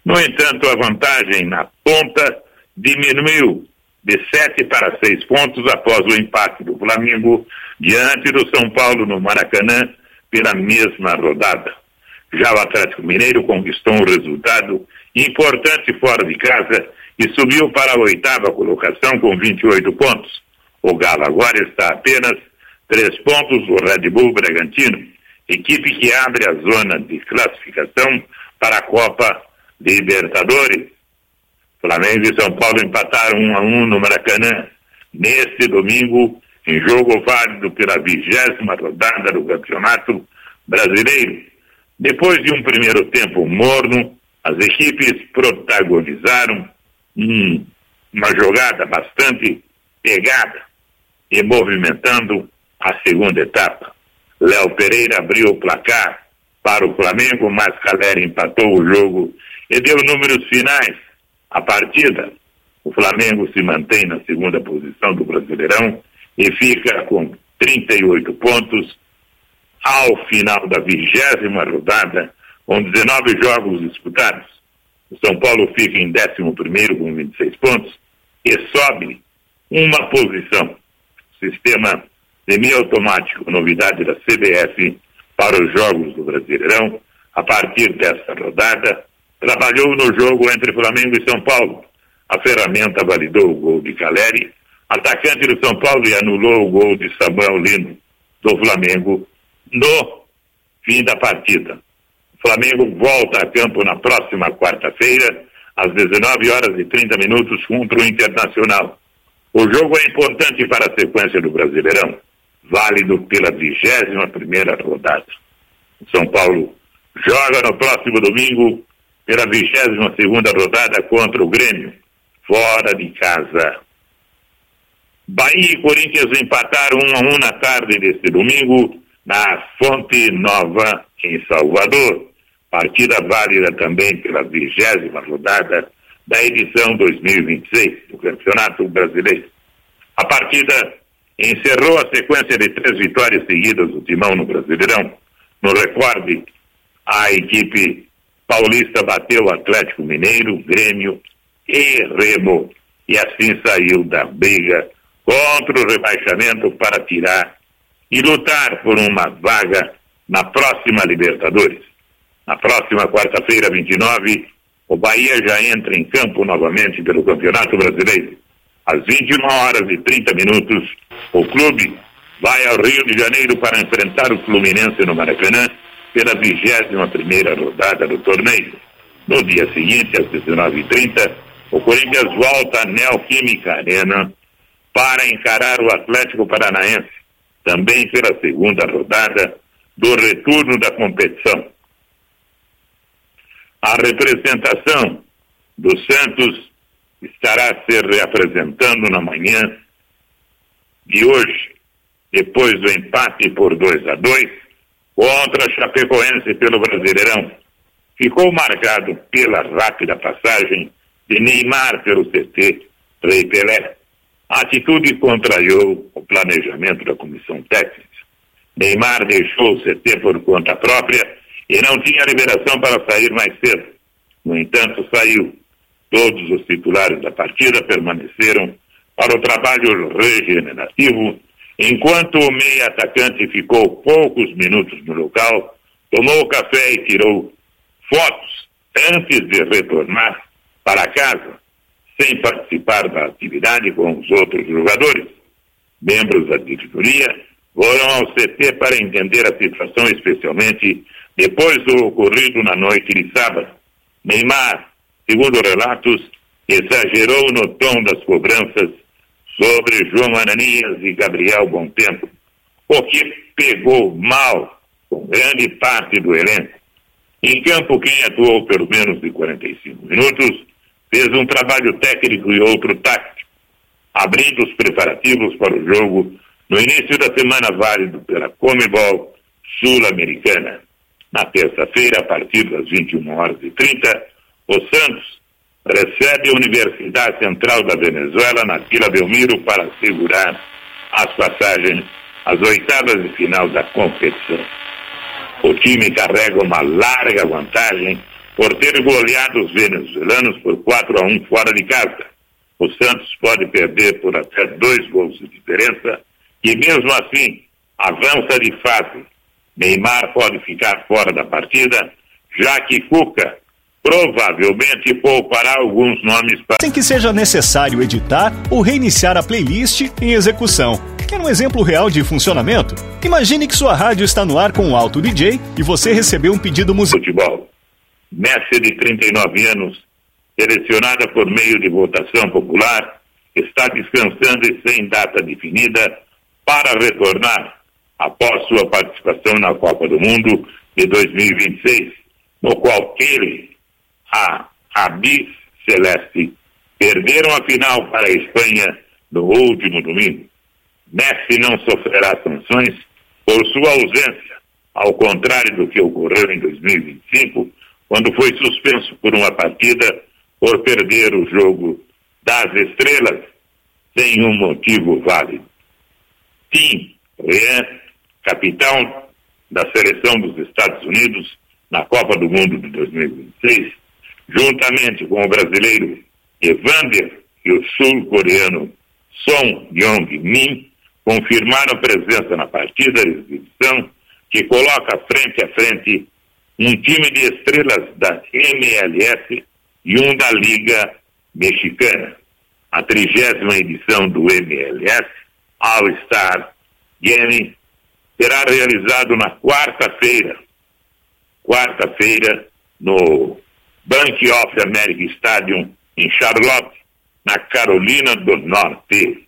No entanto, a vantagem na ponta diminuiu de 7 para 6 pontos após o empate do Flamengo diante do São Paulo no Maracanã pela mesma rodada. Já o Atlético Mineiro conquistou um resultado importante fora de casa e subiu para a 8ª colocação com 28 pontos. O Galo agora está a apenas 3 pontos do Red Bull Bragantino, equipe que abre a zona de classificação para a Copa Libertadores. Flamengo e São Paulo empataram 1-1 no Maracanã neste domingo, em jogo válido pela 20ª rodada do Campeonato Brasileiro. Depois de um primeiro tempo morno, as equipes protagonizaram uma jogada bastante pegada e movimentando a segunda etapa. Léo Pereira abriu o placar para o Flamengo, mas Caleri empatou o jogo e deu números finais à partida. O Flamengo se mantém na segunda posição do Brasileirão e fica com 38 pontos ao final da 20ª rodada, com 19 jogos disputados. O São Paulo fica em 11º com 26 pontos e sobe uma posição. Sistema semiautomático, novidade da CBF para os jogos do Brasileirão, a partir desta rodada, trabalhou no jogo entre Flamengo e São Paulo. A ferramenta validou o gol de Caleri, atacante do São Paulo, e anulou o gol de Samuel Lino, do Flamengo, no fim da partida. O Flamengo volta a campo na próxima quarta-feira, às 19h30, contra o Internacional. O jogo é importante para a sequência do Brasileirão, válido pela 21ª rodada. O São Paulo joga no próximo domingo pela 22ª rodada contra o Grêmio, fora de casa. Bahia e Corinthians empataram 1-1 na tarde deste domingo na Fonte Nova, em Salvador. Partida válida também pela 20ª rodada da edição 2026 do Campeonato Brasileiro. A partida encerrou a sequência de 3 vitórias seguidas do Timão no Brasileirão. No recorde, a equipe paulista bateu o Atlético Mineiro, Grêmio e Remo, e assim saiu da briga contra o rebaixamento para tirar e lutar por uma vaga na próxima Libertadores. Na próxima quarta-feira, 29, o Bahia já entra em campo novamente pelo Campeonato Brasileiro. Às 21h30, o clube vai ao Rio de Janeiro para enfrentar o Fluminense no Maracanã pela 21ª rodada do torneio. No dia seguinte, às 19h30, o Corinthians volta à Neoquímica Arena para encarar o Atlético Paranaense, também pela segunda rodada do retorno da competição. A representação do Santos estará se reapresentando na manhã de hoje, depois do empate por 2-2 contra a Chapecoense pelo Brasileirão. Ficou marcado pela rápida passagem de Neymar pelo CT Rei Pelé. A atitude contrariou o planejamento da comissão técnica. Neymar deixou o CT por conta própria e não tinha liberação para sair mais cedo. No entanto, saiu. Todos os titulares da partida permaneceram para o trabalho regenerativo, enquanto o meia-atacante ficou poucos minutos no local, tomou café e tirou fotos antes de retornar para casa, sem participar da atividade com os outros jogadores. Membros da diretoria foram ao CT para entender a situação, especialmente depois do ocorrido na noite de sábado. Neymar, segundo relatos, exagerou no tom das cobranças sobre João Ananias e Gabriel Bontempo, o que pegou mal com grande parte do elenco. Em campo, quem atuou pelo menos de 45 minutos fez um trabalho técnico e outro tático, abrindo os preparativos para o jogo no início da semana válido pela Conmebol Sul-Americana. Na terça-feira, a partir das 21h30, o Santos recebe a Universidade Central da Venezuela na Vila Belmiro para assegurar as passagens às oitavas de final da competição. O time carrega uma larga vantagem por ter goleado os venezuelanos por 4-1 fora de casa. O Santos pode perder por até 2 gols de diferença e mesmo assim avança de fase. Neymar pode ficar fora da partida, já que Cuca provavelmente poupará alguns nomes para... Sem que seja necessário editar ou reiniciar a playlist em execução. Quer um exemplo real de funcionamento? Imagine que sua rádio está no ar com um Auto DJ e você recebeu um pedido musical. Futebol. Messi, de 39 anos, selecionada por meio de votação popular, está descansando e sem data definida para retornar após sua participação na Copa do Mundo de 2026, no qual ele, a Bis Celeste, perderam a final para a Espanha no último domingo. Messi não sofrerá sanções por sua ausência, ao contrário do que ocorreu em 2025, quando foi suspenso por uma partida por perder o jogo das estrelas sem um motivo válido. Tim Ryan, capitão da seleção dos Estados Unidos na Copa do Mundo de 2026, juntamente com o brasileiro Evander e o sul-coreano Son Heung-min, confirmaram presença na partida de exibição que coloca frente a frente um time de estrelas da MLS e um da Liga Mexicana. A 30ª edição do MLS All-Star Game será realizado na quarta-feira no Bank of America Stadium em Charlotte, na Carolina do Norte.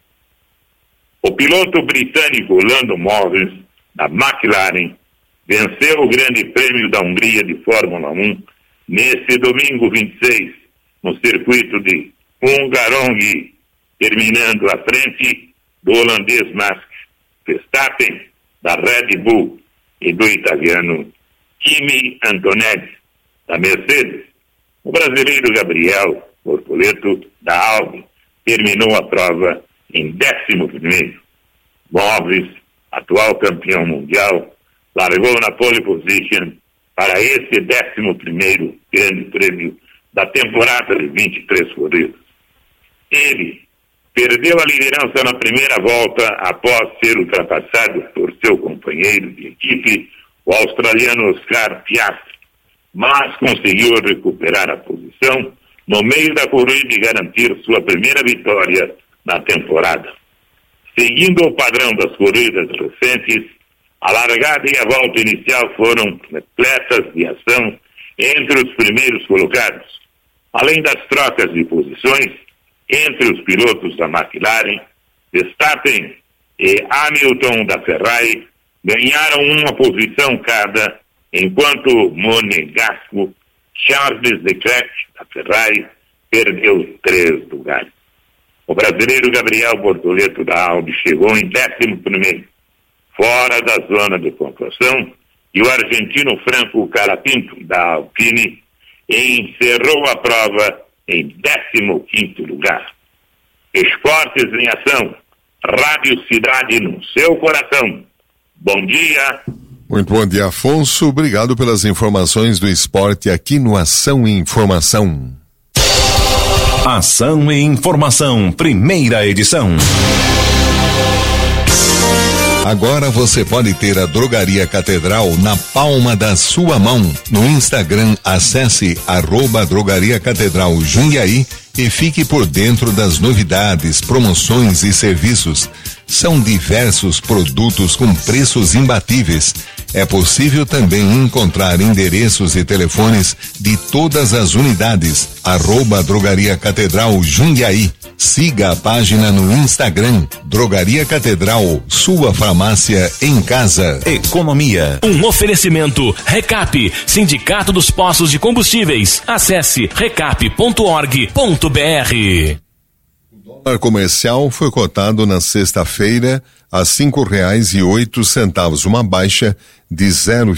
O piloto britânico Lando Norris, da McLaren, venceu o Grande Prêmio da Hungria de Fórmula 1 neste domingo 26, no circuito de Hungaroring, terminando à frente do holandês Max Verstappen, da Red Bull, e do italiano Kimi Antonelli, da Mercedes. O brasileiro Gabriel Bortoleto, da Audi, terminou a prova em 11º. Norris, atual campeão mundial, largou na pole position para esse 11º Grande Prêmio da temporada de 23 corridas. Ele perdeu a liderança na primeira volta após ser ultrapassado por seu companheiro de equipe, o australiano Oscar Piastri, mas conseguiu recuperar a posição no meio da corrida e garantir sua primeira vitória na temporada. Seguindo o padrão das corridas recentes, a largada e a volta inicial foram repletas de ação entre os primeiros colocados, além das trocas de posições entre os pilotos da McLaren. Verstappen e Hamilton da Ferrari ganharam uma posição cada, enquanto Monegasco Charles Leclerc da Ferrari perdeu 3 lugares. O brasileiro Gabriel Bortoleto da Audi chegou em 11º, fora da zona de pontuação, e o argentino Franco Colapinto da Alpine encerrou a prova em 15º lugar. Esportes em ação, Rádio Cidade no seu coração. Bom dia. Muito bom dia, Afonso. Obrigado pelas informações do esporte aqui no Ação e Informação. Ação e Informação, primeira edição. Agora você pode ter a Drogaria Catedral na palma da sua mão. No Instagram, acesse @Drogaria Catedral Jundiaí e fique por dentro das novidades, promoções e serviços. São diversos produtos com preços imbatíveis. É possível também encontrar endereços e telefones de todas as unidades. @Drogaria Catedral Jundiaí. Siga a página no Instagram, Drogaria Catedral, sua farmácia em casa. Economia. Um oferecimento Recap, Sindicato dos Postos de Combustíveis. Acesse recap.org.br. O dólar comercial foi cotado na sexta-feira a R$5,08, uma baixa de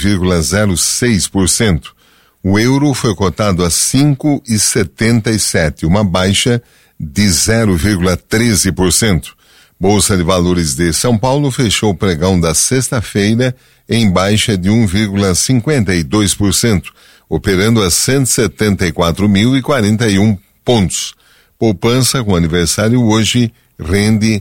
0,06%. O euro foi cotado a 5,77, uma baixa de 0,13%. Bolsa de Valores de São Paulo fechou o pregão da sexta-feira em baixa de 1,52%. operando a 174.041 pontos. Poupança com aniversário hoje rende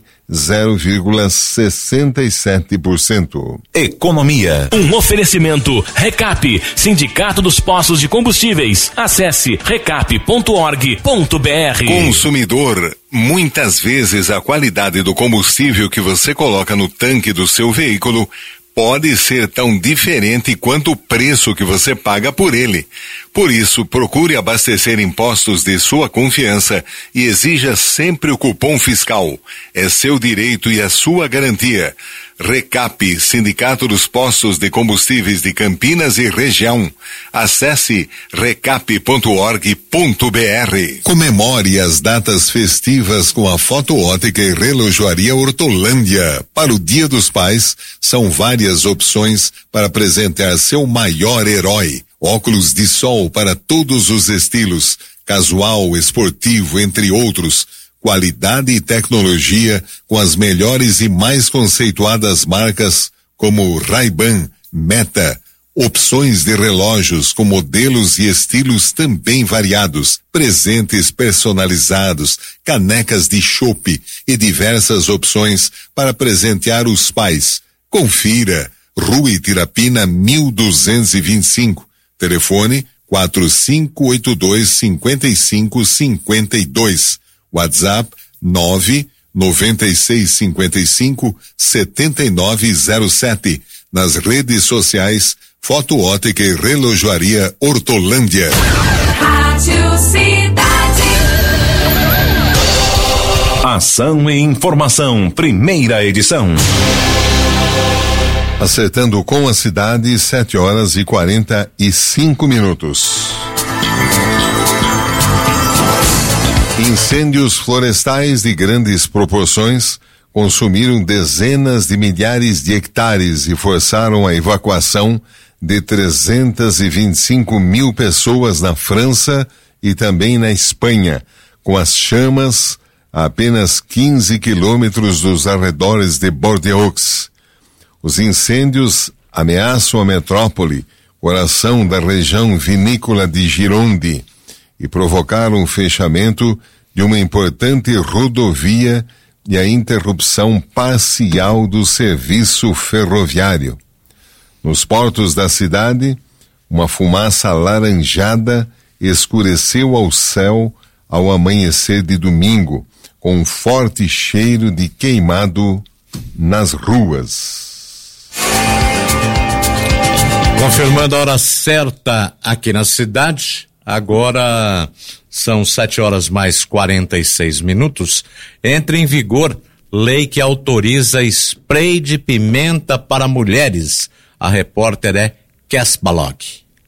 0,67%. Economia. Um oferecimento Recap, Sindicato dos Postos de Combustíveis. Acesse recap.org.br. Consumidor, muitas vezes a qualidade do combustível que você coloca no tanque do seu veículo pode ser tão diferente quanto o preço que você paga por ele. Por isso, procure abastecer em postos de sua confiança e exija sempre o cupom fiscal. É seu direito e a sua garantia. Recap, Sindicato dos Postos de Combustíveis de Campinas e Região. Acesse recap.org.br. Comemore as datas festivas com a Foto-Ótica e Relojoaria Hortolândia. Para o Dia dos Pais, são várias opções para presentear seu maior herói. Óculos de sol para todos os estilos, casual, esportivo, entre outros. Qualidade e tecnologia com as melhores e mais conceituadas marcas como Ray-Ban, Meta. Opções de relógios com modelos e estilos também variados, presentes personalizados, canecas de chopp e diversas opções para presentear os pais. Confira, Rua Itirapina 1225, telefone 4582-5552, WhatsApp 99655-7907, nas redes sociais Foto-Ótica e Relojoaria Hortolândia. Rádio Cidade. Ação e informação, primeira edição. Acertando com a cidade, 7h45. Incêndios florestais de grandes proporções consumiram dezenas de milhares de hectares e forçaram a evacuação de 325 mil pessoas na França e também na Espanha, com as chamas a apenas 15 quilômetros dos arredores de Bordeaux. Os incêndios ameaçam a metrópole, coração da região vinícola de Gironde, e provocaram o fechamento de uma importante rodovia e a interrupção parcial do serviço ferroviário. Nos portos da cidade, uma fumaça alaranjada escureceu ao céu ao amanhecer de domingo, com um forte cheiro de queimado nas ruas. Confirmando a hora certa aqui na cidade, agora são 7h mais 46. Entra em vigor lei que autoriza spray de pimenta para mulheres. A repórter é Kes Balog.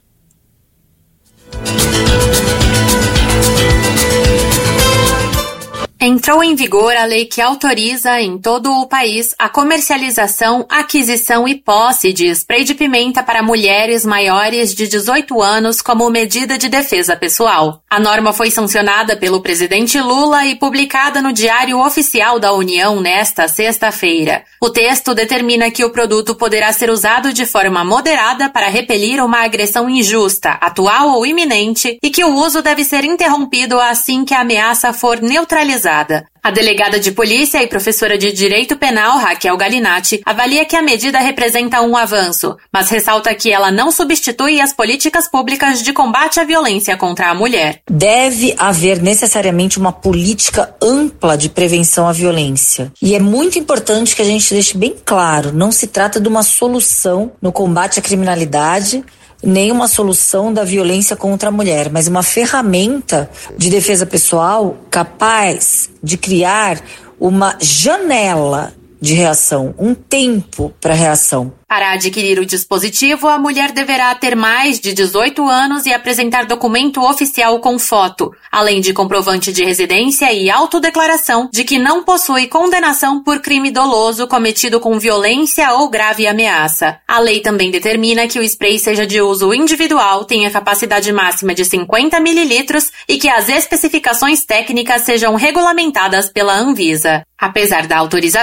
Entrou em vigor a lei que autoriza em todo o país a comercialização, aquisição e posse de spray de pimenta para mulheres maiores de 18 anos como medida de defesa pessoal. A norma foi sancionada pelo presidente Lula e publicada no Diário Oficial da União nesta sexta-feira. O texto determina que o produto poderá ser usado de forma moderada para repelir uma agressão injusta, atual ou iminente, e que o uso deve ser interrompido assim que a ameaça for neutralizada. A delegada de polícia e professora de direito penal, Raquel Galinatti, avalia que a medida representa um avanço, mas ressalta que ela não substitui as políticas públicas de combate à violência contra a mulher. Deve haver necessariamente uma política ampla de prevenção à violência. E é muito importante que a gente deixe bem claro, não se trata de uma solução no combate à criminalidade, nem uma solução da violência contra a mulher, mas uma ferramenta de defesa pessoal capaz de criar uma janela de reação, um tempo para reação. Para adquirir o dispositivo, a mulher deverá ter mais de 18 anos e apresentar documento oficial com foto, além de comprovante de residência e autodeclaração de que não possui condenação por crime doloso cometido com violência ou grave ameaça. A lei também determina que o spray seja de uso individual, tenha capacidade máxima de 50 ml e que as especificações técnicas sejam regulamentadas pela Anvisa. Apesar da autorização,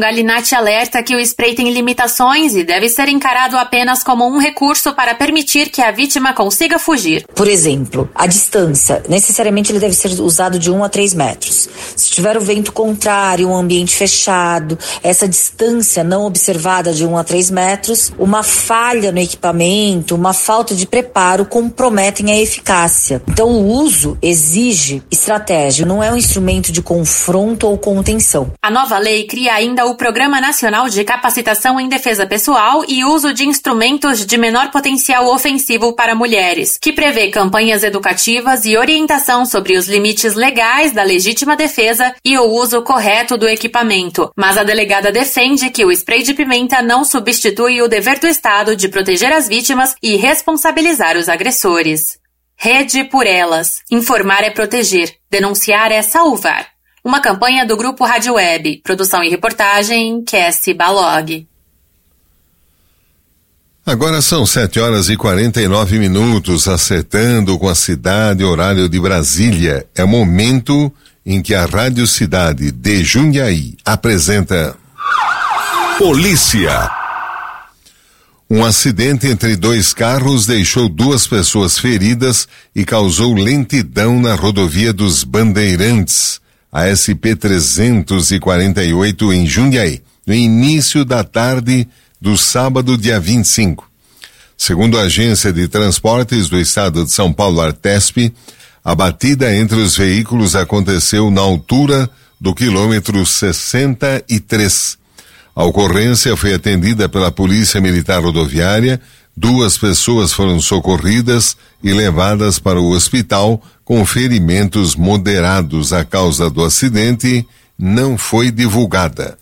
a Linate alerta que o spray tem limitações e deve ser encarado apenas como um recurso para permitir que a vítima consiga fugir. Por exemplo, a distância. Necessariamente ele deve ser usado de 1 a 3 metros. Se tiver o vento contrário, um ambiente fechado, essa distância não observada de 1 a 3 metros, uma falha no equipamento, uma falta de preparo comprometem a eficácia. Então o uso exige estratégia, não é um instrumento de confronto ou contenção. A nova lei cria ainda o Programa Nacional de Capacitação em Defesa Pessoal e Uso de Instrumentos de Menor Potencial Ofensivo para Mulheres, que prevê campanhas educativas e orientação sobre os limites legais da legítima defesa e o uso correto do equipamento. Mas a delegada defende que o spray de pimenta não substitui o dever do Estado de proteger as vítimas e responsabilizar os agressores. Rede por Elas. Informar é proteger. Denunciar é salvar. Uma campanha do Grupo Rádio Web. Produção e reportagem, Cassie Balog. Agora são 7h49, acertando com a cidade, horário de Brasília. É momento em que a Rádio Cidade de Jundiaí apresenta Polícia. Um acidente entre 2 carros deixou 2 pessoas feridas e causou lentidão na rodovia dos Bandeirantes, a SP-348 em Jundiaí, no início da tarde do sábado, dia 25. Segundo a Agência de Transportes do Estado de São Paulo, Artesp, a batida entre os veículos aconteceu na altura do quilômetro 63. A ocorrência foi atendida pela Polícia Militar Rodoviária, 2 pessoas foram socorridas e levadas para o hospital com ferimentos moderados. A causa do acidente não foi divulgada.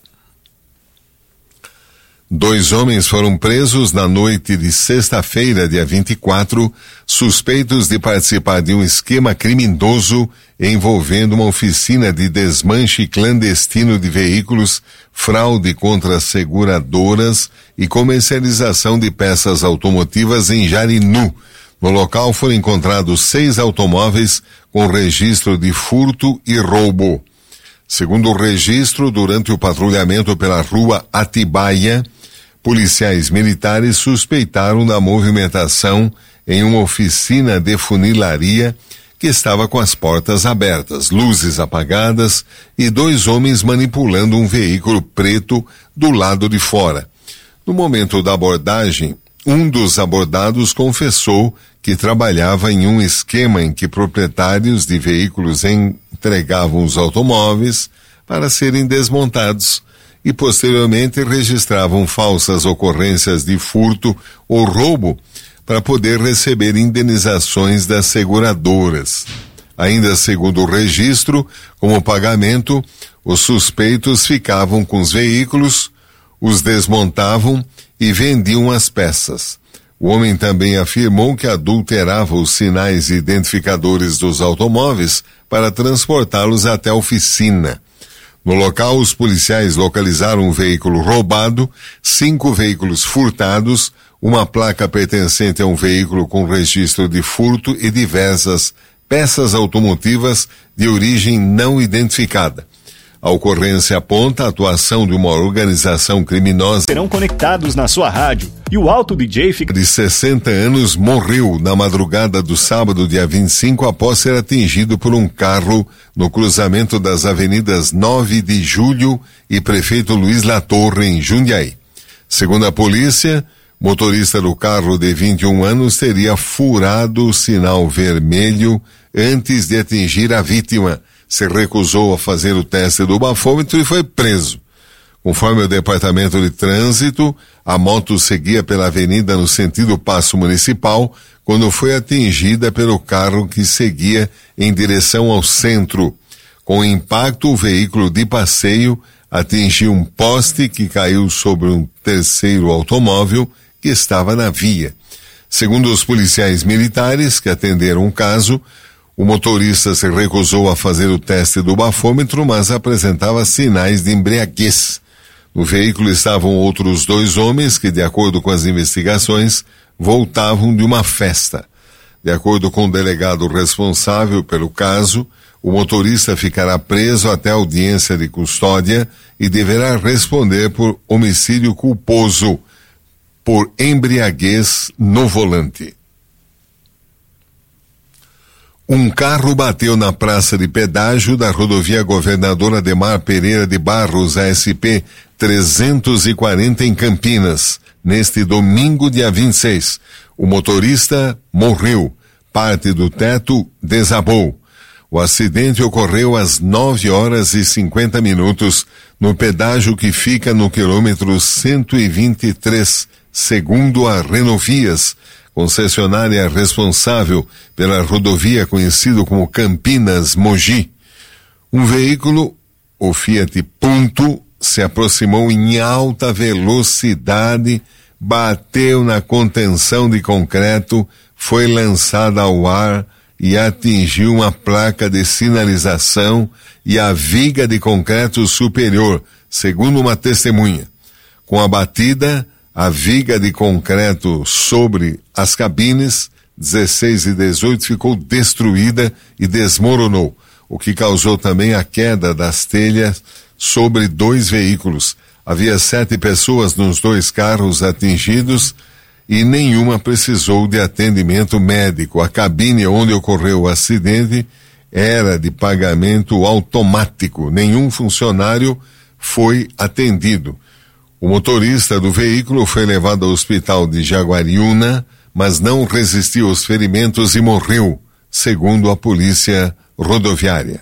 2 homens foram presos na noite de sexta-feira, dia 24, suspeitos de participar de um esquema criminoso envolvendo uma oficina de desmanche clandestino de veículos, fraude contra seguradoras e comercialização de peças automotivas em Jarinu. No local foram encontrados 6 automóveis com registro de furto e roubo. Segundo o registro, durante o patrulhamento pela rua Atibaia, policiais militares suspeitaram da movimentação em uma oficina de funilaria que estava com as portas abertas, luzes apagadas e 2 homens manipulando um veículo preto do lado de fora. No momento da abordagem, um dos abordados confessou que trabalhava em um esquema em que proprietários de veículos entregavam os automóveis para serem desmontados e posteriormente registravam falsas ocorrências de furto ou roubo para poder receber indenizações das seguradoras. Ainda segundo o registro, como pagamento, os suspeitos ficavam com os veículos, os desmontavam e vendiam as peças. O homem também afirmou que adulterava os sinais identificadores dos automóveis para transportá-los até a oficina. No local, os policiais localizaram um veículo roubado, 5 veículos furtados, uma placa pertencente a um veículo com registro de furto e diversas peças automotivas de origem não identificada. A ocorrência aponta a atuação de uma organização criminosa. Serão conectados na sua rádio e o Alto DJ fica... de 60 anos morreu na madrugada do sábado, dia 25, após ser atingido por um carro no cruzamento das avenidas 9 de Julho e Prefeito Luiz Latorre, em Jundiaí. Segundo a polícia, motorista do carro de 21 anos teria furado o sinal vermelho antes de atingir a vítima. Se recusou a fazer o teste do bafômetro e foi preso. Conforme o Departamento de Trânsito, a moto seguia pela avenida no sentido Paço Municipal quando foi atingida pelo carro que seguia em direção ao centro. Com o impacto, o veículo de passeio atingiu um poste que caiu sobre um terceiro automóvel que estava na via. Segundo os policiais militares que atenderam o caso, o motorista se recusou a fazer o teste do bafômetro, mas apresentava sinais de embriaguez. No veículo estavam outros 2 homens que, de acordo com as investigações, voltavam de uma festa. De acordo com o delegado responsável pelo caso, o motorista ficará preso até a audiência de custódia e deverá responder por homicídio culposo por embriaguez no volante. Um carro bateu na praça de pedágio da rodovia Governador Ademar Pereira de Barros, ASP 340 em Campinas, neste domingo, dia 26. O motorista morreu, parte do teto desabou. O acidente ocorreu às 9h50 no pedágio que fica no quilômetro 123, segundo a Renovias, concessionária responsável pela rodovia conhecido como Campinas-Mogi. Um veículo, o Fiat Punto, se aproximou em alta velocidade, bateu na contenção de concreto, foi lançada ao ar e atingiu uma placa de sinalização e a viga de concreto superior, segundo uma testemunha. Com a batida, a viga de concreto sobre as cabines 16 e 18 ficou destruída e desmoronou, o que causou também a queda das telhas sobre 2 veículos. Havia 7 pessoas nos 2 carros atingidos e nenhuma precisou de atendimento médico. A cabine onde ocorreu o acidente era de pagamento automático. Nenhum funcionário foi atendido. O motorista do veículo foi levado ao hospital de Jaguariúna, mas não resistiu aos ferimentos e morreu, segundo a polícia rodoviária.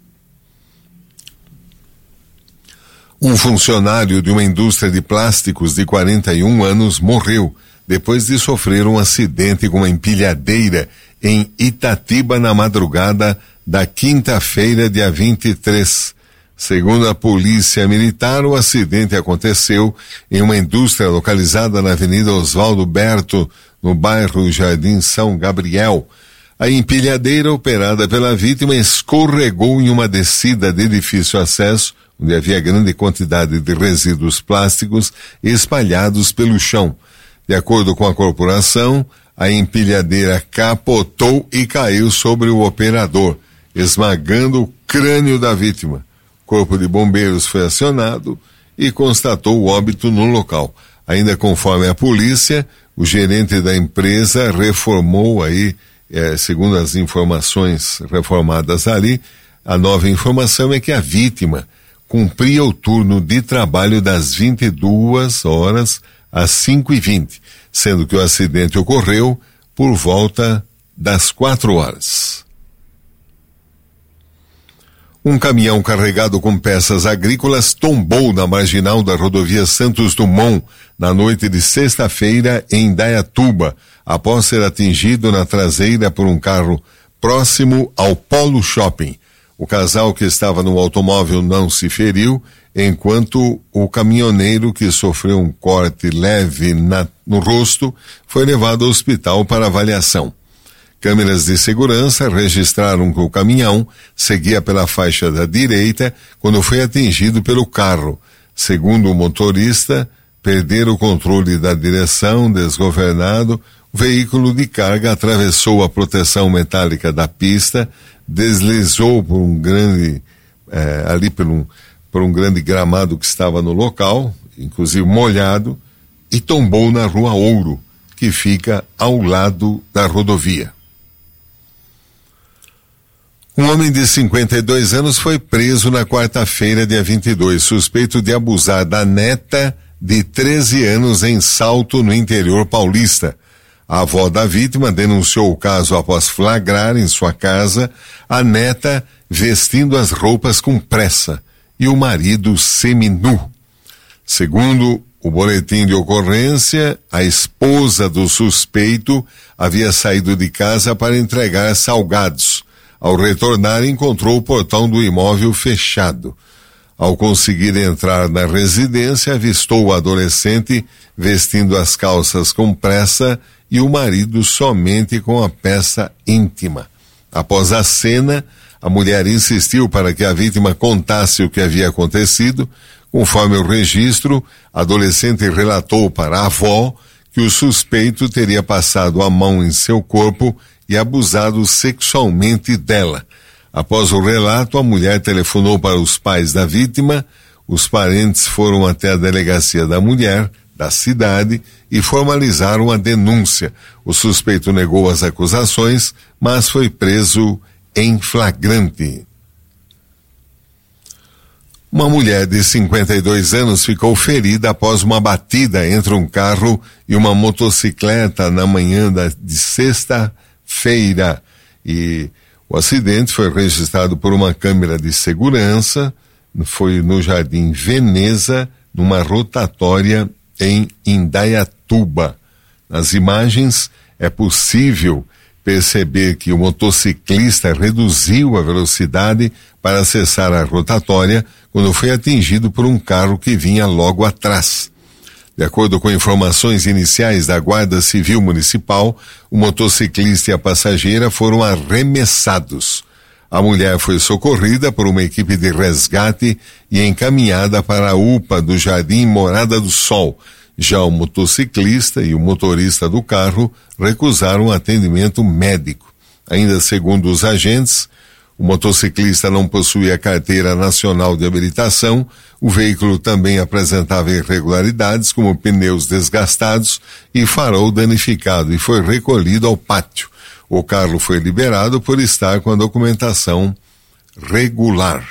Um funcionário de uma indústria de plásticos de 41 anos morreu depois de sofrer um acidente com uma empilhadeira em Itatiba na madrugada da quinta-feira, dia 23. Segundo a polícia militar, o acidente aconteceu em uma indústria localizada na Avenida Oswaldo Berto, no bairro Jardim São Gabriel. A empilhadeira operada pela vítima escorregou em uma descida de difícil acesso, onde havia grande quantidade de resíduos plásticos espalhados pelo chão. De acordo com a corporação, a empilhadeira capotou e caiu sobre o operador, esmagando o crânio da vítima. O corpo de bombeiros foi acionado e constatou o óbito no local. Ainda conforme a polícia, o gerente da empresa reformou aí, segundo as informações reformadas ali, a nova informação é que a vítima cumpria o turno de trabalho das 22 horas às 5h20, sendo que o acidente ocorreu por volta das 4 horas. Um caminhão carregado com peças agrícolas tombou na marginal da rodovia Santos Dumont na noite de sexta-feira em Indaiatuba, após ser atingido na traseira por um carro próximo ao Polo Shopping. O casal que estava no automóvel não se feriu, enquanto o caminhoneiro, que sofreu um corte leve no rosto, foi levado ao hospital para avaliação. Câmeras de segurança registraram que o caminhão seguia pela faixa da direita quando foi atingido pelo carro. Segundo o motorista, perder o controle da direção, desgovernado, o veículo de carga atravessou a proteção metálica da pista, deslizou por um grande, por um grande gramado que estava no local, inclusive molhado, e tombou na Rua Ouro, que fica ao lado da rodovia. Um homem de 52 anos foi preso na quarta-feira, dia 22, suspeito de abusar da neta de 13 anos em Salto, no interior paulista. A avó da vítima denunciou o caso após flagrar em sua casa a neta vestindo as roupas com pressa e o marido seminu. Segundo o boletim de ocorrência, a esposa do suspeito havia saído de casa para entregar salgados. Ao retornar, encontrou o portão do imóvel fechado. Ao conseguir entrar na residência, avistou o adolescente vestindo as calças com pressa e o marido somente com a peça íntima. Após a cena, a mulher insistiu para que a vítima contasse o que havia acontecido. Conforme o registro, a adolescente relatou para a avó que o suspeito teria passado a mão em seu corpo e abusado sexualmente dela. Após o relato, a mulher telefonou para os pais da vítima. Os parentes foram até a delegacia da mulher da cidade e formalizaram a denúncia. O suspeito negou as acusações, mas foi preso em flagrante. Uma mulher de 52 anos ficou ferida após uma batida entre um carro e uma motocicleta na manhã de sexta-feira. E o acidente foi registrado por uma câmera de segurança, foi no Jardim Veneza, numa rotatória em Indaiatuba. Nas imagens é possível perceber que o motociclista reduziu a velocidade para acessar a rotatória quando foi atingido por um carro que vinha logo atrás. De acordo com informações iniciais da Guarda Civil Municipal, o motociclista e a passageira foram arremessados. A mulher foi socorrida por uma equipe de resgate e encaminhada para a UPA do Jardim Morada do Sol. Já o motociclista e o motorista do carro recusaram atendimento médico. Ainda segundo os agentes, o motociclista não possuía carteira nacional de habilitação, o veículo também apresentava irregularidades como pneus desgastados e farol danificado e foi recolhido ao pátio. O carro foi liberado por estar com a documentação regular.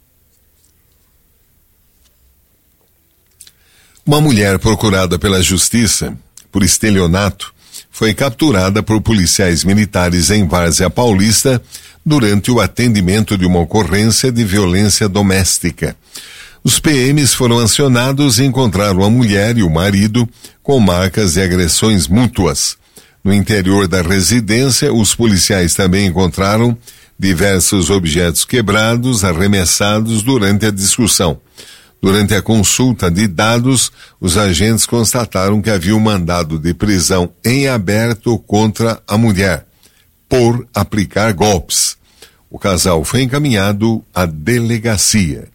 Uma mulher procurada pela justiça por estelionato foi capturada por policiais militares em Várzea Paulista durante o atendimento de uma ocorrência de violência doméstica. Os PMs foram acionados e encontraram a mulher e o marido com marcas de agressões mútuas. No interior da residência, os policiais também encontraram diversos objetos quebrados, arremessados durante a discussão. Durante a consulta de dados, os agentes constataram que havia um mandado de prisão em aberto contra a mulher por aplicar golpes. O casal foi encaminhado à delegacia.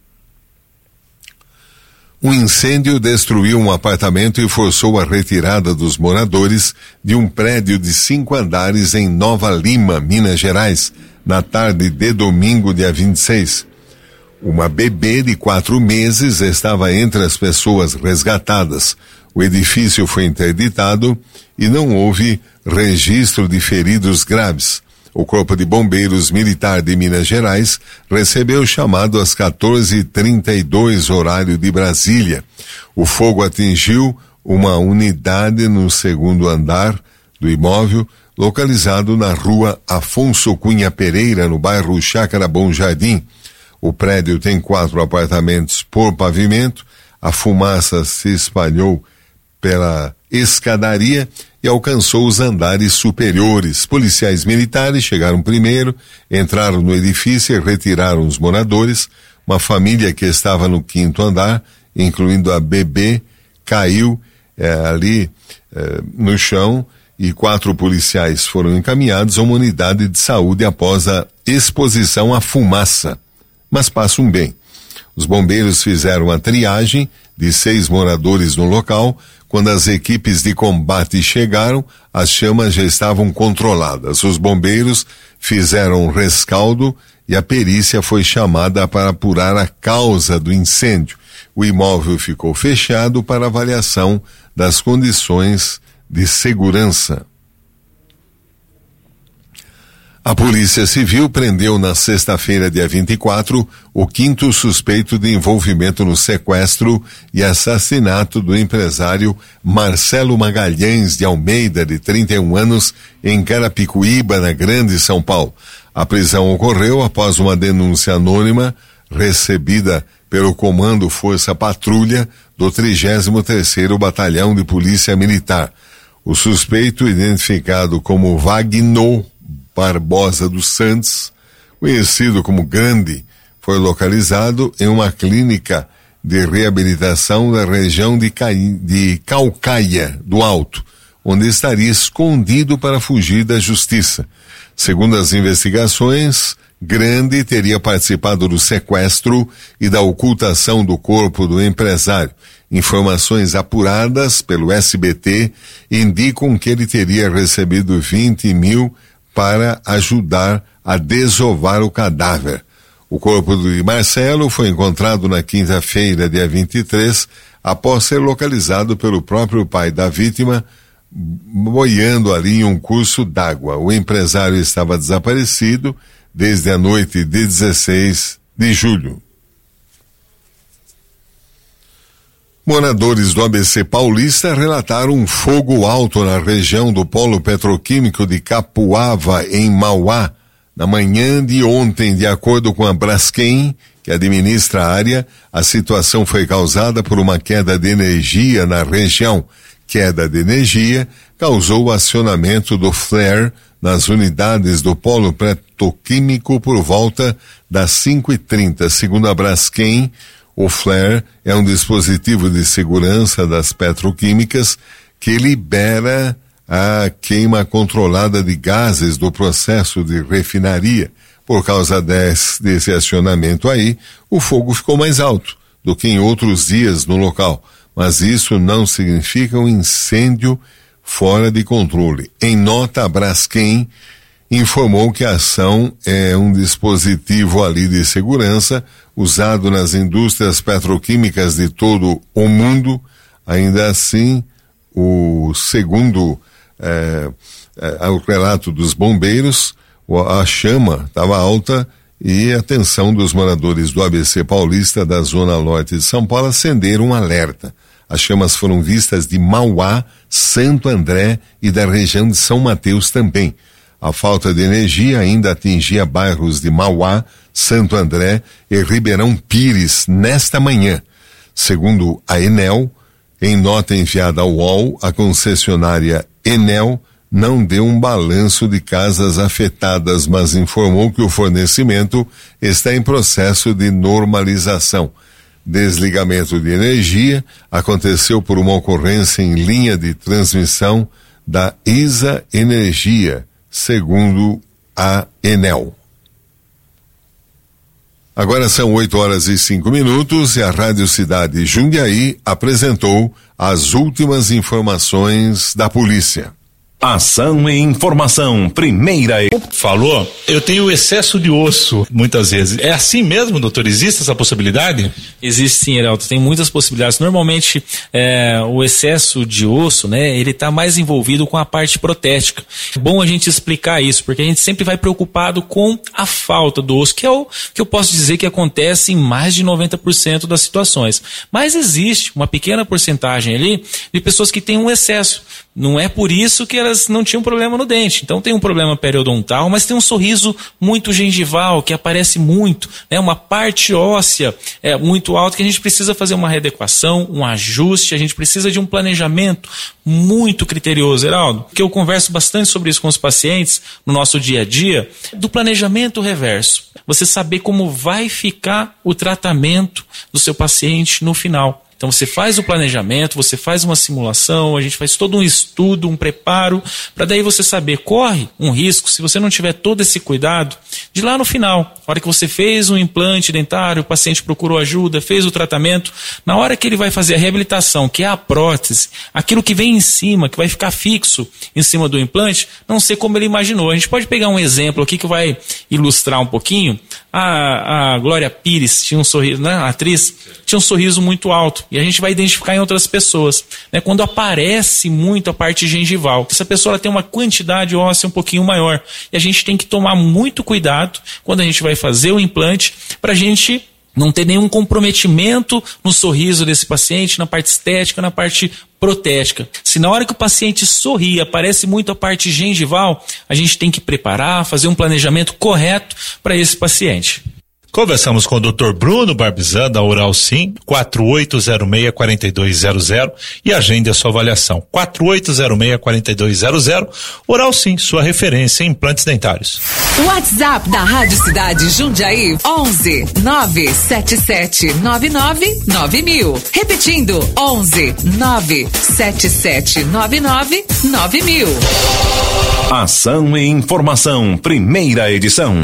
Um incêndio destruiu um apartamento e forçou a retirada dos moradores de um prédio de 5 andares em Nova Lima, Minas Gerais, na tarde de domingo, dia 26. Uma bebê de 4 meses estava entre as pessoas resgatadas. O edifício foi interditado e não houve registro de feridos graves. O Corpo de Bombeiros Militar de Minas Gerais recebeu chamado às 14h32, horário de Brasília. O fogo atingiu uma unidade no 2º andar do imóvel, localizado na rua Afonso Cunha Pereira, no bairro Chácara Bom Jardim. O prédio tem 4 apartamentos por pavimento. A fumaça se espalhou pela escadaria e alcançou os andares superiores. Policiais militares chegaram primeiro, entraram no edifício e retiraram os moradores. Uma família que estava no 5º andar, incluindo a bebê, caiu no chão e 4 policiais foram encaminhados a uma unidade de saúde após a exposição à fumaça. Mas passam bem. Os bombeiros fizeram a triagem de 6 moradores no local. Quando as equipes de combate chegaram, as chamas já estavam controladas. Os bombeiros fizeram um rescaldo e a perícia foi chamada para apurar a causa do incêndio. O imóvel ficou fechado para avaliação das condições de segurança. A Polícia Civil prendeu na sexta-feira, dia 24, o 5º suspeito de envolvimento no sequestro e assassinato do empresário Marcelo Magalhães de Almeida, de 31 anos, em Carapicuíba, na Grande São Paulo. A prisão ocorreu após uma denúncia anônima recebida pelo Comando Força Patrulha do 33º Batalhão de Polícia Militar. O suspeito, identificado como Wagner Barbosa dos Santos, conhecido como Grande, foi localizado em uma clínica de reabilitação da região de Caucaia do Alto, onde estaria escondido para fugir da justiça. Segundo as investigações, Grande teria participado do sequestro e da ocultação do corpo do empresário. Informações apuradas pelo SBT indicam que ele teria recebido 20 mil para ajudar a desovar o cadáver. O corpo de Marcelo foi encontrado na quinta-feira, dia 23, após ser localizado pelo próprio pai da vítima, boiando ali em um curso d'água. O empresário estava desaparecido desde a noite de 16 de julho. Moradores do ABC Paulista relataram um fogo alto na região do polo petroquímico de Capuava, em Mauá, na manhã de ontem. De acordo com a Braskem, que administra a área, a situação foi causada por uma queda de energia na região. Queda de energia causou o acionamento do flare nas unidades do polo petroquímico por volta das 5h30. Segundo a Braskem, o flare é um dispositivo de segurança das petroquímicas que libera a queima controlada de gases do processo de refinaria. Por causa desse acionamento aí, o fogo ficou mais alto do que em outros dias no local, mas isso não significa um incêndio fora de controle. Em nota, a Braskem informou que a ação é um dispositivo ali de segurança usado nas indústrias petroquímicas de todo o mundo. Ainda assim, segundo o relato dos bombeiros, a chama estava alta e a atenção dos moradores do ABC Paulista da Zona Norte de São Paulo acenderam um alerta. As chamas foram vistas de Mauá, Santo André e da região de São Mateus também. A falta de energia ainda atingia bairros de Mauá, Santo André e Ribeirão Pires nesta manhã. Segundo a Enel, em nota enviada ao UOL, a concessionária Enel não deu um balanço de casas afetadas, mas informou que o fornecimento está em processo de normalização. Desligamento de energia aconteceu por uma ocorrência em linha de transmissão da ISA Energia, segundo a Enel. Agora são 8h05 e a Rádio Cidade Jundiaí apresentou as últimas informações da polícia. Ação e informação, primeira. Falou, eu tenho excesso de osso, muitas vezes. É assim mesmo, doutor? Existe essa possibilidade? Existe sim, Heraldo, tem muitas possibilidades. Normalmente, o excesso de osso, né, ele está mais envolvido com a parte protética. É bom a gente explicar isso, porque a gente sempre vai preocupado com a falta do osso, que é o que eu posso dizer que acontece em mais de 90% das situações. Mas existe uma pequena porcentagem ali de pessoas que têm um excesso. Não é por isso que elas não tinham problema no dente. Então tem um problema periodontal, mas tem um sorriso muito gengival, que aparece muito, né? Uma parte óssea muito alta, que a gente precisa fazer uma readequação, um ajuste, a gente precisa de um planejamento muito criterioso, Heraldo. Porque eu converso bastante sobre isso com os pacientes no nosso dia a dia, do planejamento reverso. Você saber como vai ficar o tratamento do seu paciente no final. Então você faz o planejamento, você faz uma simulação, a gente faz todo um estudo, um preparo, para daí você saber, corre um risco, se você não tiver todo esse cuidado, de lá no final, na hora que você fez um implante dentário, o paciente procurou ajuda, fez o tratamento, na hora que ele vai fazer a reabilitação, que é a prótese, aquilo que vem em cima, que vai ficar fixo em cima do implante, não ser como ele imaginou. A gente pode pegar um exemplo aqui que vai ilustrar um pouquinho. A Glória Pires tinha um sorriso, né? A atriz tinha um sorriso muito alto, e a gente vai identificar em outras pessoas, né? Quando aparece muito a parte gengival, essa pessoa ela tem uma quantidade óssea um pouquinho maior, e a gente tem que tomar muito cuidado quando a gente vai fazer o implante, para a gente não ter nenhum comprometimento no sorriso desse paciente, na parte estética, na parte protética. Se na hora que o paciente sorri aparece muito a parte gengival, a gente tem que preparar, fazer um planejamento correto para esse paciente. Conversamos com o Dr. Bruno Barbizan, da Oral Sim, 4806-4200, e agende a sua avaliação. 4806-4200, Oral Sim, sua referência em implantes dentários. WhatsApp da Rádio Cidade Jundiaí, 11 977 99 9000. Repetindo, 11 977 99 9000. Ação e informação, primeira edição.